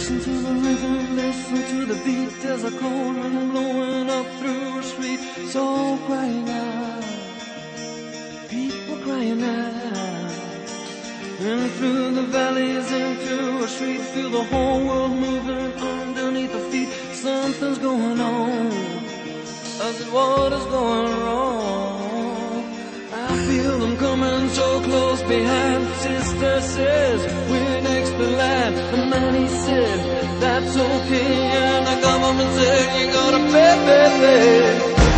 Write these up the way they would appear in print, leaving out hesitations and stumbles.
Listen to the rhythm, listen to the beat. There's a cold wind blowing up through a street. So crying out, people crying out. And through the valleys into a street, feel the whole world moving underneath the feet. Something's going on, I said, what is going wrong? I feel them coming so close behind. Sister says, we're next to land. The man, he said, that's okay. And the government said, you gotta pay.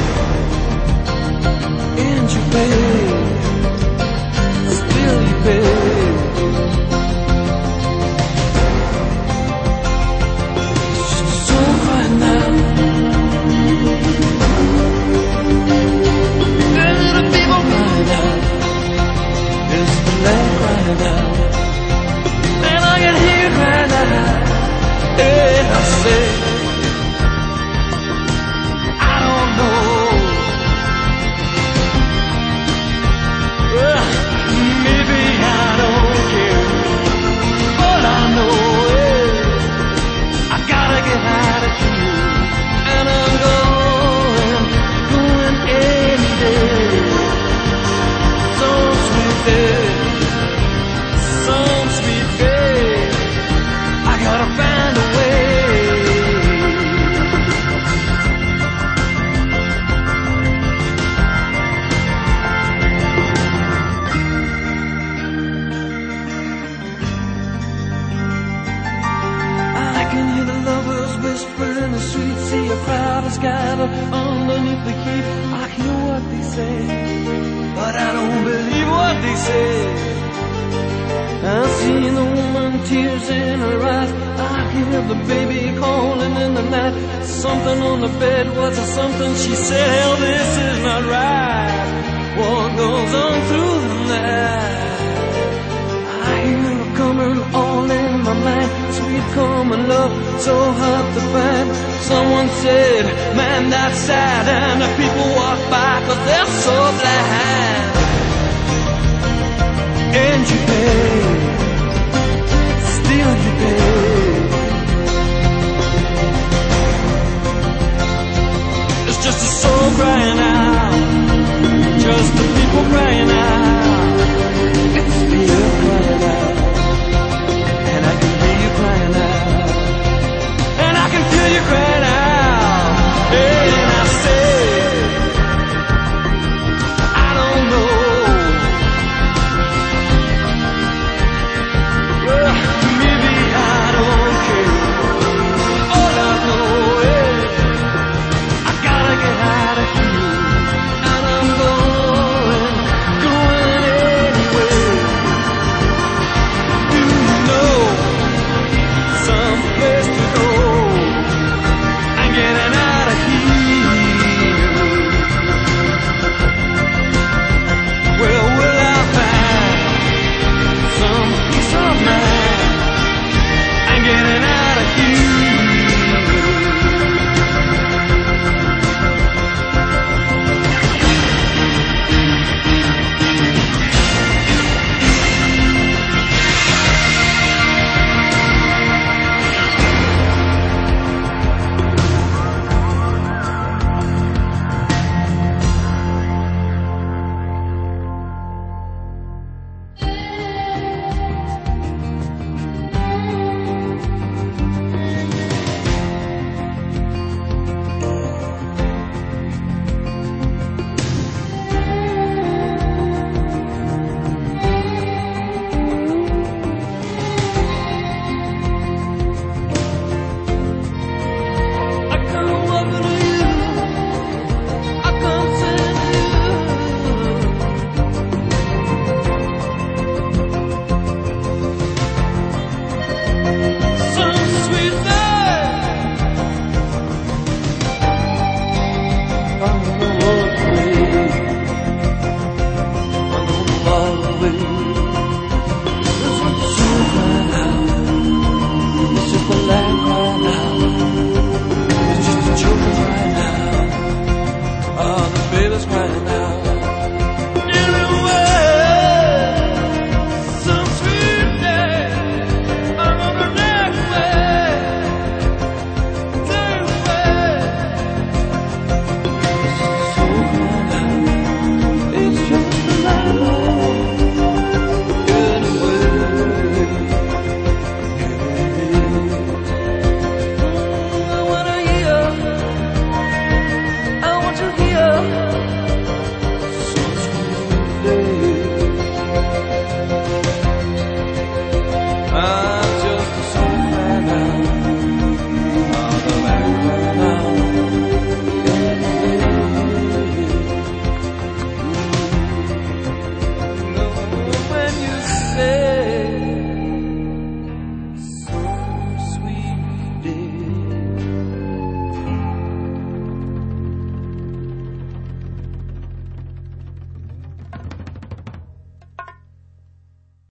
And you pay, still you pay. So right now, the people crying out, it's the land crying out, and I can hear crying out, and I say, I don't know, maybe I don't care, but I know I gotta get out of here, and I'm going any day. Some sweet day, some sweet day, I gotta find a way. I can hear the lovers whisper in the street, see a crowd is gathered underneath the heat. I hear what they say, but I don't believe what they say. I see the woman, tears in her eyes. I hear the baby calling in the night. Something on the bed, what's it something? She said, hell, this is not right. What goes on through the night? I hear her coming all in my mind. Sweet common love, so hard to find. Someone said, man, that's sad. And the people walk by 'cause they're so blind. And you pay, still you pay.